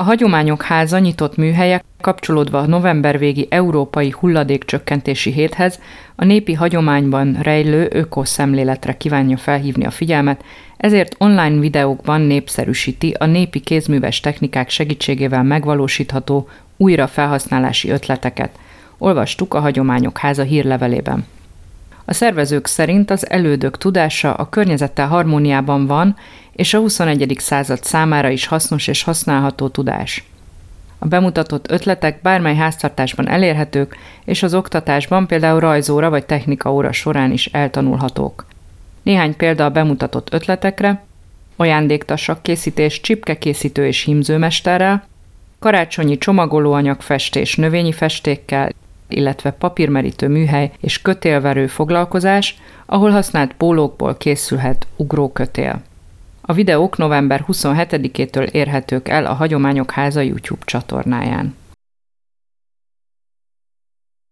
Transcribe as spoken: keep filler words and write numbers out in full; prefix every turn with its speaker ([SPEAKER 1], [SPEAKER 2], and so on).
[SPEAKER 1] A Hagyományok Háza nyitott műhelye, kapcsolódva a november végi Európai Hulladékcsökkentési Héthez, a népi hagyományban rejlő ökoszemléletre kívánja felhívni a figyelmet, ezért online videókban népszerűsíti a népi kézműves technikák segítségével megvalósítható újrafelhasználási ötleteket. Olvastuk a Hagyományok Háza hírlevelében. A szervezők szerint az elődök tudása a környezettel harmóniában van, és a huszonegyedik század számára is hasznos és használható tudás. A bemutatott ötletek bármely háztartásban elérhetők, és az oktatásban például rajzóra vagy technikaóra során is eltanulhatók. Néhány példa a bemutatott ötletekre: ajándéktasak készítés csipkekészítő és hímzőmesterrel, karácsonyi csomagolóanyag festés növényi festékkel, illetve papírmerítő műhely és kötélverő foglalkozás, ahol használt pólókból készülhet ugrókötél. A videók november huszonhetedikétől érhetők el a Hagyományok Háza YouTube csatornáján.